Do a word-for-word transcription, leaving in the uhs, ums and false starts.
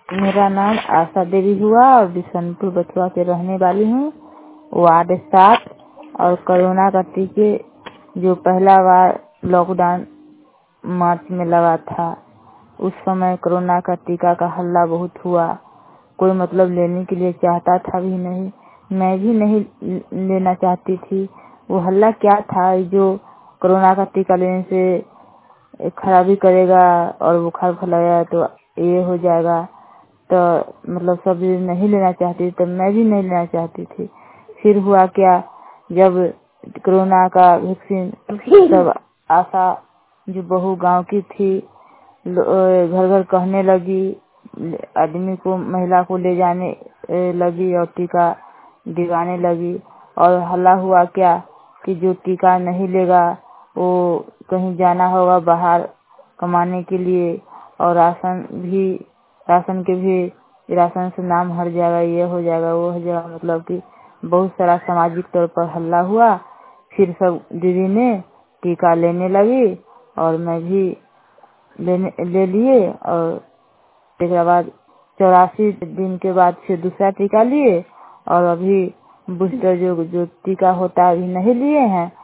मेरा नाम आशा देवी हुआ और बिशनपुर बथुआ के रहने वाली हूँ, वार्ड सात। और कोरोना का टीके जो पहला बार लॉकडाउन मार्च में लगा था, उस समय कोरोना का टीका का हल्ला बहुत हुआ। कोई मतलब लेने के लिए चाहता था भी नहीं, मैं भी नहीं लेना चाहती थी। वो हल्ला क्या था जो कोरोना का टीका लेने से खराबी करेगा और बुखार फैलाया तो ये हो जाएगा, तो मतलब सब नहीं लेना चाहती, तो मैं भी नहीं लेना चाहती थी। फिर हुआ क्या, जब कोरोना का वैक्सीन सब आशा जो बहू गांव की थी घर घर कहने लगी, आदमी को महिला को ले जाने लगी और टीका दिवाने लगी। और हल्ला हुआ क्या कि जो टीका नहीं लेगा वो कहीं जाना होगा बाहर कमाने के लिए, और राशन भी राशन के भी राशन से नाम हट जाएगा, ये हो जाएगा वो हो जाएगा, मतलब कि बहुत सारा सामाजिक तौर पर हल्ला हुआ। फिर सब दीदी ने टीका लेने लगी और मैं भी लेने ले लिए, और एक बाद चौरासी दिन के बाद फिर दूसरा टीका लिए, और अभी बूस्टर जो जो टीका होता है अभी नहीं लिए हैं।